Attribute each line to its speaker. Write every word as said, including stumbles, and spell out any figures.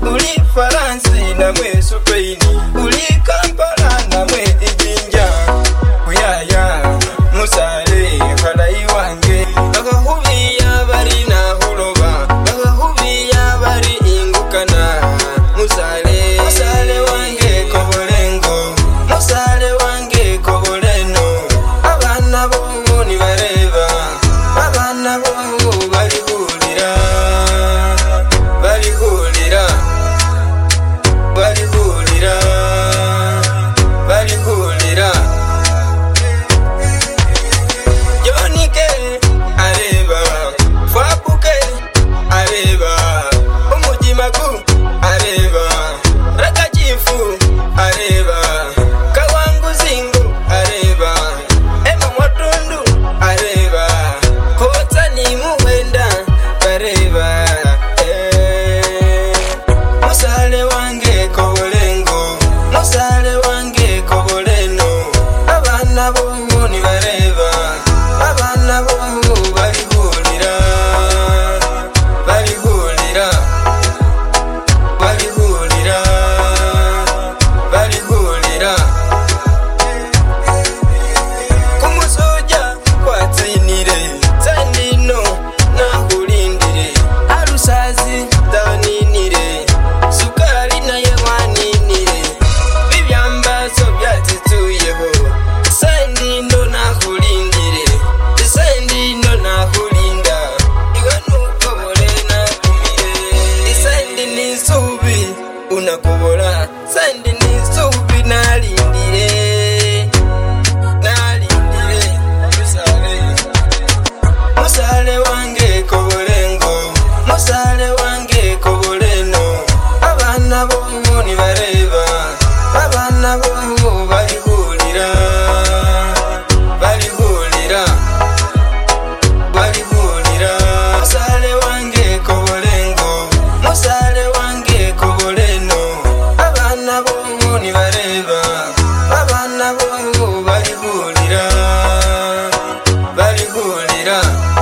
Speaker 1: uli Faransi namwe Spain, uli Kampala namwe Ijinja. Kuyaya musale falayi wange, bakahubiya bari nahuloba, bakahubiya bari ingukana. Musale musale wange kobolengo, musale wange koboleno. Abana bo ni bareba, abana bo bari hulira, bari hulira, bari hulira, bari hulira. Jonike areba, Fabuke areba, Umujimagu areba, Rakachifu areba, Kawangu Zingu areba, Emma Watundu areba, Kota ni muwenda bareba. eh. Musale wange kobolengo, musale wange koboleno. Abana bo ni bareba, abana bo bari hulira, bari hulira, bari hulira, bari hulira. Kumusoja kwatsinire, Sandino nahulindire, Arusazi daninire, Sukari naye waninire, Bibyambazo byatituyeho, Sandino nahulindire, Sandino nahulinda, iwe nukobole nakumire. Sandi ni subi unakubola, Sandi ni subi nalindire, nalindire. Musale musale wange kobolengo, musale wange koboleno. Abana bo ni bareba, abana bo bari hulira, bari hulira, bari hulira. Musale wange kobolengo, musale wange koboleno. Abana bo ni bareba, abana bo bari hulira, bari hulira.